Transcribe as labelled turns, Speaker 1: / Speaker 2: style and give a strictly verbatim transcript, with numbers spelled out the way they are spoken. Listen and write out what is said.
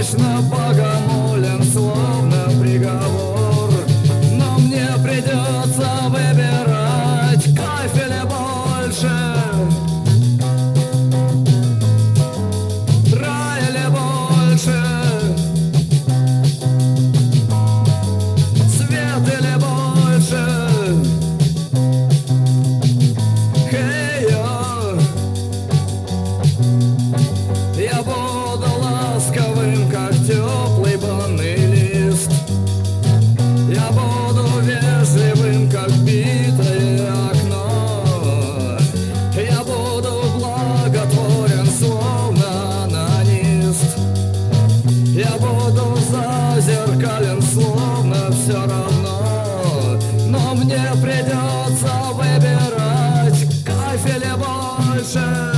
Speaker 1: вечно богомолен, словно приговор. Но мне придется выбирать, кайф или больше, рай или больше, свет или больше. Hey-yo. Я буду ласковым, как теплый банный лист. Я буду вежливым, как битое окно. Я буду благотворен, словно анонист. Я буду зазеркален, словно все равно. Но мне придется выбирать, кайф или больше.